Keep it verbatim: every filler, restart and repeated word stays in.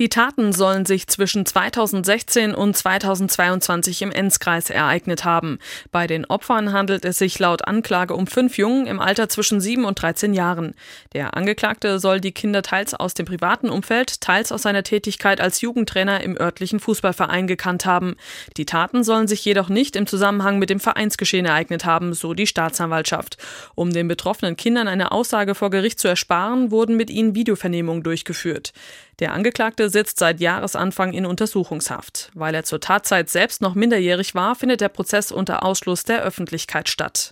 Die Taten sollen sich zwischen zweitausendsechzehn und zweitausendzweiundzwanzig im Enzkreis ereignet haben. Bei den Opfern handelt es sich laut Anklage um fünf Jungen im Alter zwischen sieben und dreizehn Jahren. Der Angeklagte soll die Kinder teils aus dem privaten Umfeld, teils aus seiner Tätigkeit als Jugendtrainer im örtlichen Fußballverein gekannt haben. Die Taten sollen sich jedoch nicht im Zusammenhang mit dem Vereinsgeschehen ereignet haben, so die Staatsanwaltschaft. Um den betroffenen Kindern eine Aussage vor Gericht zu ersparen, wurden mit ihnen Videovernehmungen durchgeführt. Der Angeklagte sitzt seit Jahresanfang in Untersuchungshaft. Weil er zur Tatzeit selbst noch minderjährig war, findet der Prozess unter Ausschluss der Öffentlichkeit statt.